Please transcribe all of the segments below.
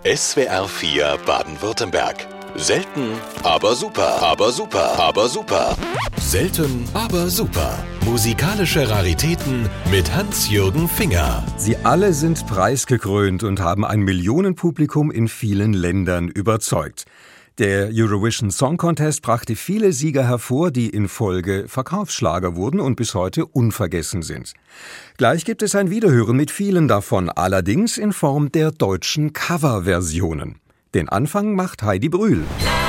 SWR 4 Baden-Württemberg. Selten, aber super, aber super, aber super. Selten, aber super. Musikalische Raritäten mit Hans-Jürgen Finger. Sie alle sind preisgekrönt und haben ein Millionenpublikum in vielen Ländern überzeugt. Der Eurovision Song Contest brachte viele Sieger hervor, die in Folge Verkaufsschlager wurden und bis heute unvergessen sind. Gleich gibt es ein Wiederhören mit vielen davon, allerdings in Form der deutschen Coverversionen. Den Anfang macht Heidi Brühl.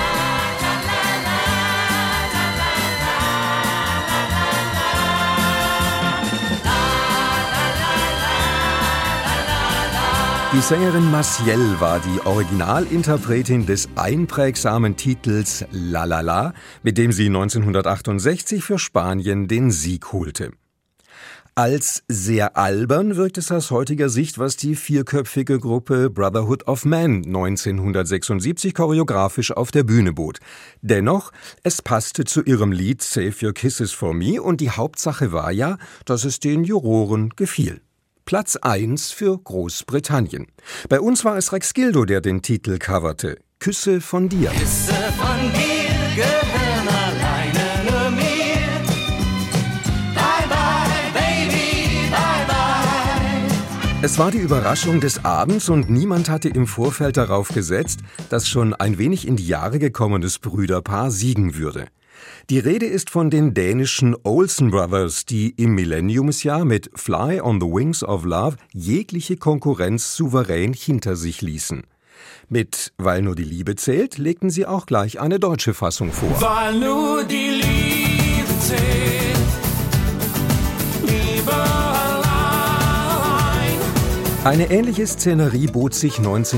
Die Sängerin Maciel war die Originalinterpretin des einprägsamen Titels La La La, mit dem sie 1968 für Spanien den Sieg holte. Als sehr albern wirkt es aus heutiger Sicht, was die vierköpfige Gruppe Brotherhood of Man 1976 choreografisch auf der Bühne bot. Dennoch, es passte zu ihrem Lied Save Your Kisses for Me und die Hauptsache war ja, dass es den Juroren gefiel. Platz 1 für Großbritannien. Bei uns war es Rex Gildo, der den Titel coverte. Küsse von dir. Küsse von dir gehören alleine nur mir. Bye bye, baby, bye bye. Es war die Überraschung des Abends und niemand hatte im Vorfeld darauf gesetzt, dass schon ein wenig in die Jahre gekommenes Brüderpaar siegen würde. Die Rede ist von den dänischen Olsen Brothers, die im Millenniumsjahr mit Fly on the Wings of Love jegliche Konkurrenz souverän hinter sich ließen. Mit Weil nur die Liebe zählt legten sie auch gleich eine deutsche Fassung vor. Weil nur die Liebe zählt, Liebe allein. Eine ähnliche Szenerie bot sich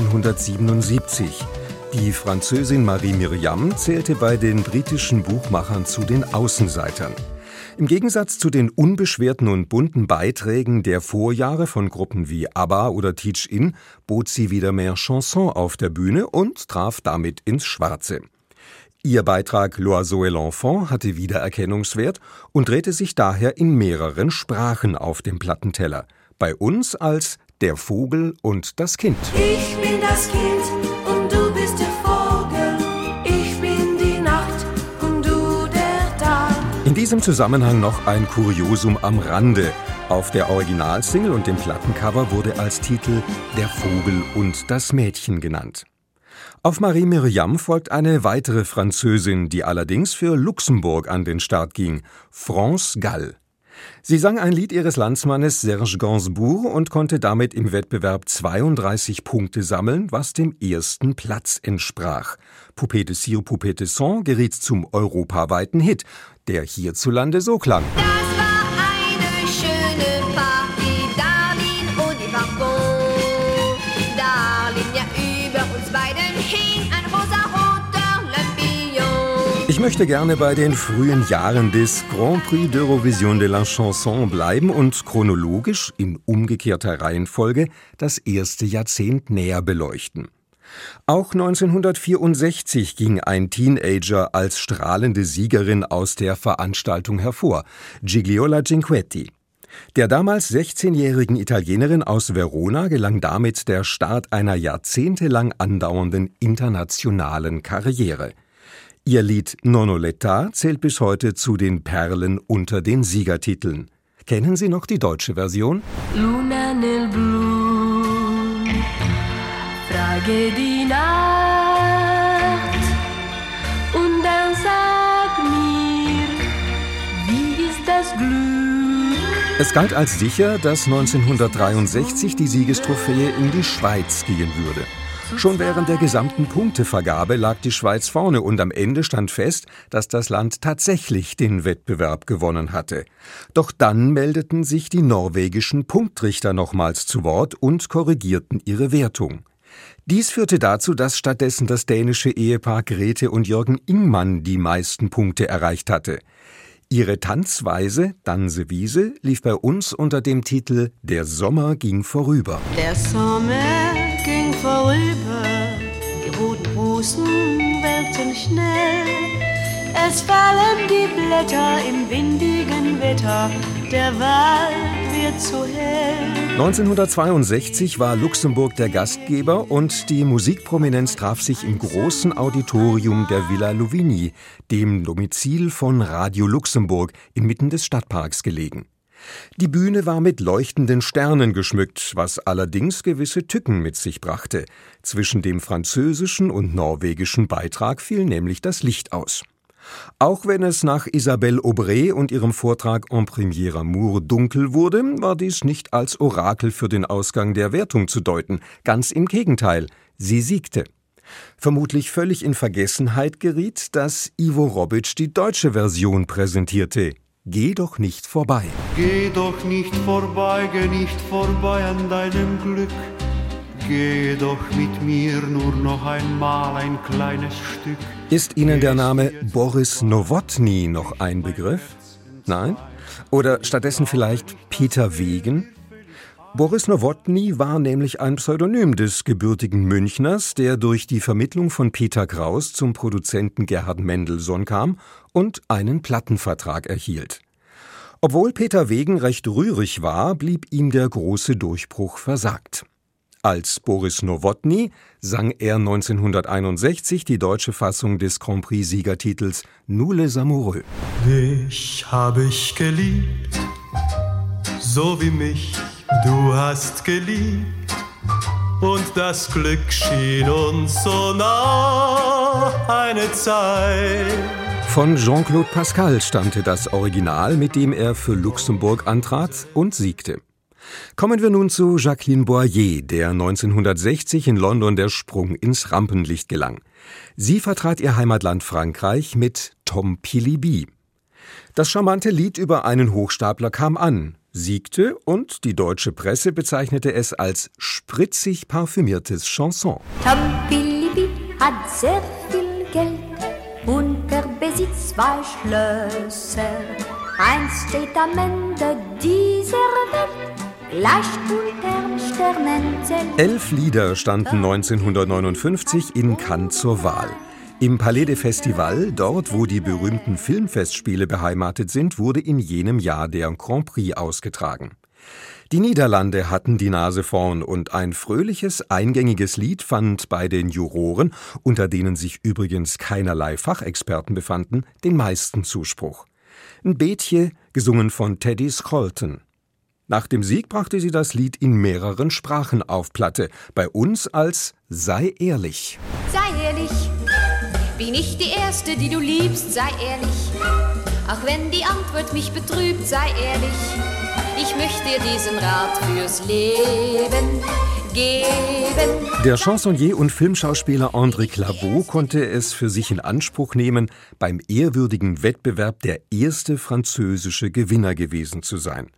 1977. Die Französin Marie Myriam zählte bei den britischen Buchmachern zu den Außenseitern. Im Gegensatz zu den unbeschwerten und bunten Beiträgen der Vorjahre von Gruppen wie ABBA oder Teach In bot sie wieder mehr Chanson auf der Bühne und traf damit ins Schwarze. Ihr Beitrag L'Oiseau et l'Enfant hatte Wiedererkennungswert und drehte sich daher in mehreren Sprachen auf dem Plattenteller. Bei uns als Der Vogel und das Kind. Ich bin das Kind und du bist der Vogel. Ich bin die Nacht und du der Tag. In diesem Zusammenhang noch ein Kuriosum am Rande. Auf der Originalsingle und dem Plattencover wurde als Titel Der Vogel und das Mädchen genannt. Auf Marie Myriam folgt eine weitere Französin, die allerdings für Luxemburg an den Start ging, France Gall. Sie sang ein Lied ihres Landsmannes Serge Gainsbourg und konnte damit im Wettbewerb 32 Punkte sammeln, was dem ersten Platz entsprach. Poupée de cire, Poupée de sang geriet zum europaweiten Hit, der hierzulande so klang. Das war eine schöne Party, Darlene und Eva Bon. Darlene, ja über uns beiden hing ein rosaroter Lampion. Ich möchte gerne bei den frühen Jahren des Grand Prix d'Eurovision de la Chanson bleiben und chronologisch in umgekehrter Reihenfolge das erste Jahrzehnt näher beleuchten. Auch 1964 ging ein Teenager als strahlende Siegerin aus der Veranstaltung hervor, Gigliola Cinquetti. Der damals 16-jährigen Italienerin aus Verona gelang damit der Start einer jahrzehntelang andauernden internationalen Karriere. Ihr Lied Nonnoletta zählt bis heute zu den Perlen unter den Siegertiteln. Kennen Sie noch die deutsche Version? Luna nel blu, frage die Nacht und dann sag mir, wie ist das Glück? Es galt als sicher, dass 1963 die Siegestrophäe in die Schweiz gehen würde. Schon während der gesamten Punktevergabe lag die Schweiz vorne und am Ende stand fest, dass das Land tatsächlich den Wettbewerb gewonnen hatte. Doch dann meldeten sich die norwegischen Punktrichter nochmals zu Wort und korrigierten ihre Wertung. Dies führte dazu, dass stattdessen das dänische Ehepaar Grete und Jürgen Ingmann die meisten Punkte erreicht hatte. Ihre Tanzweise, Dansewiese, lief bei uns unter dem Titel Der Sommer ging vorüber. Der Sommer ging vorüber, die roten Rosen welken schnell. Es fallen die Blätter im windigen Wetter, der Wald wird so hell. 1962 war Luxemburg der Gastgeber und die Musikprominenz traf sich im großen Auditorium der Villa Louvigny, dem Domizil von Radio Luxemburg, inmitten des Stadtparks gelegen. Die Bühne war mit leuchtenden Sternen geschmückt, was allerdings gewisse Tücken mit sich brachte. Zwischen dem französischen und norwegischen Beitrag fiel nämlich das Licht aus. Auch wenn es nach Isabelle Aubray und ihrem Vortrag En Première Amour dunkel wurde, war dies nicht als Orakel für den Ausgang der Wertung zu deuten. Ganz im Gegenteil, sie siegte. Vermutlich völlig in Vergessenheit geriet, dass Ivo Robic die deutsche Version präsentierte. Geh doch nicht vorbei. Geh doch nicht vorbei an deinem Glück. Geh doch mit mir nur noch einmal ein kleines Stück. Ist Ihnen der Name Boris Nowotny noch ein Begriff? Nein? Oder stattdessen vielleicht Peter Wegen? Boris Nowotny war nämlich ein Pseudonym des gebürtigen Münchners, der durch die Vermittlung von Peter Kraus zum Produzenten Gerhard Mendelsohn kam und einen Plattenvertrag erhielt. Obwohl Peter Wegen recht rührig war, blieb ihm der große Durchbruch versagt. Als Boris Nowotny sang er 1961 die deutsche Fassung des Grand Prix-Siegertitels Nous les Amoureux. Dich habe ich geliebt, so wie mich du hast geliebt, und das Glück schien uns so nah eine Zeit. Von Jean-Claude Pascal stammte das Original, mit dem er für Luxemburg antrat und siegte. Kommen wir nun zu Jacqueline Boyer, der 1960 in London der Sprung ins Rampenlicht gelang. Sie vertrat ihr Heimatland Frankreich mit Tom Pilibi. Das charmante Lied über einen Hochstapler kam an, siegte und die deutsche Presse bezeichnete es als spritzig parfümiertes Chanson. Tom Pilibi hat sehr viel Geld und er besitzt 2 Schlösser. Eins steht am Ende dieser Welt, gleich unterm Sternenzelt. 11 Lieder standen 1959 in Cannes zur Wahl. Im Palais des Festivals, dort wo die berühmten Filmfestspiele beheimatet sind, wurde in jenem Jahr der Grand Prix ausgetragen. Die Niederlande hatten die Nase vorn und ein fröhliches, eingängiges Lied fand bei den Juroren, unter denen sich übrigens keinerlei Fachexperten befanden, den meisten Zuspruch. Ein Beetje, gesungen von Teddy Scholten. Nach dem Sieg brachte sie das Lied in mehreren Sprachen auf Platte, bei uns als Sei ehrlich. Sei ehrlich, bin ich die Erste, die du liebst, sei ehrlich. Auch wenn die Antwort mich betrübt, sei ehrlich. Ich möchte dir diesen Rat fürs Leben geben. Der Chansonnier und Filmschauspieler André Claveau konnte es für sich in Anspruch nehmen, beim ehrwürdigen Wettbewerb der erste französische Gewinner gewesen zu sein.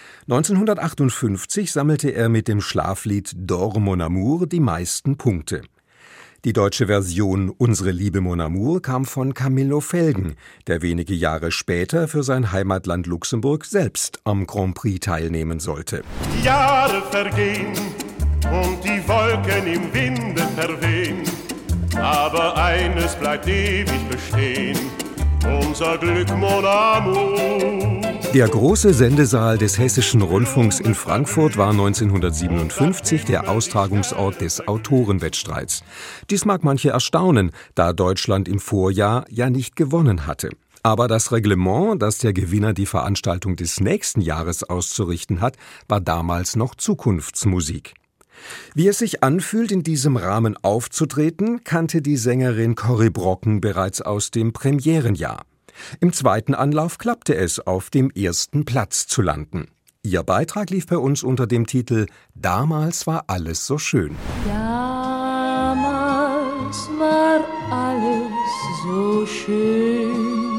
1958 sammelte er mit dem Schlaflied Dors mon amour die meisten Punkte. Die deutsche Version Unsere Liebe mon amour kam von Camillo Felgen, der wenige Jahre später für sein Heimatland Luxemburg selbst am Grand Prix teilnehmen sollte. Die Jahre vergehen und die Wolken im Winde verwehen, aber eines bleibt ewig bestehen, unser Glück mon amour. Der große Sendesaal des Hessischen Rundfunks in Frankfurt war 1957 der Austragungsort des Autorenwettstreits. Dies mag manche erstaunen, da Deutschland im Vorjahr ja nicht gewonnen hatte. Aber das Reglement, das der Gewinner die Veranstaltung des nächsten Jahres auszurichten hat, war damals noch Zukunftsmusik. Wie es sich anfühlt, in diesem Rahmen aufzutreten, kannte die Sängerin Corrie Brocken bereits aus dem Premierenjahr. Im zweiten Anlauf klappte es, auf dem ersten Platz zu landen. Ihr Beitrag lief bei uns unter dem Titel »Damals war alles so schön«. Damals war alles so schön.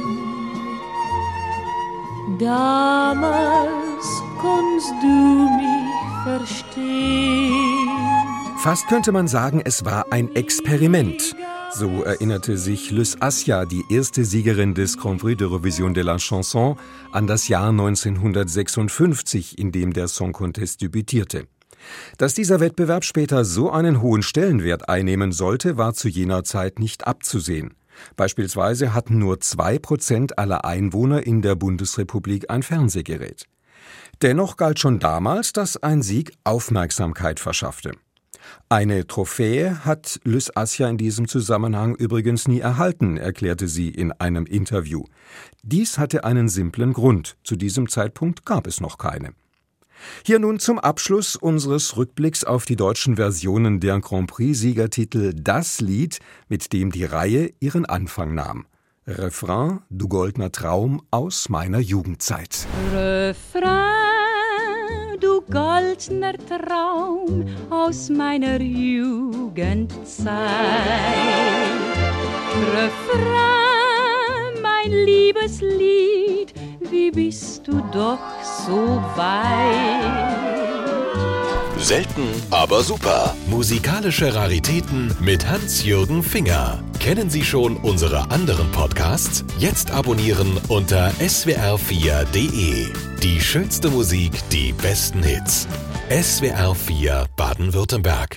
Damals konntest du mich verstehen. Fast könnte man sagen, es war ein Experiment. So erinnerte sich Lys Assia, die erste Siegerin des Grand Prix d'Eurovision de la Chanson, an das Jahr 1956, in dem der Song Contest debütierte. Dass dieser Wettbewerb später so einen hohen Stellenwert einnehmen sollte, war zu jener Zeit nicht abzusehen. Beispielsweise hatten nur 2% aller Einwohner in der Bundesrepublik ein Fernsehgerät. Dennoch galt schon damals, dass ein Sieg Aufmerksamkeit verschaffte. Eine Trophäe hat Lys Assia in diesem Zusammenhang übrigens nie erhalten, erklärte sie in einem Interview. Dies hatte einen simplen Grund. Zu diesem Zeitpunkt gab es noch keine. Hier nun zum Abschluss unseres Rückblicks auf die deutschen Versionen der Grand Prix-Siegertitel das Lied, mit dem die Reihe ihren Anfang nahm. Refrain, du goldener Traum aus meiner Jugendzeit. Refrain, du goldener Traum aus meiner Jugendzeit. Refrain, mein Liebeslied, wie bist du doch so weit. Selten, aber super. Musikalische Raritäten mit Hans-Jürgen Finger. Kennen Sie schon unsere anderen Podcasts? Jetzt abonnieren unter swr4.de. Die schönste Musik, die besten Hits. SWR4 Baden-Württemberg.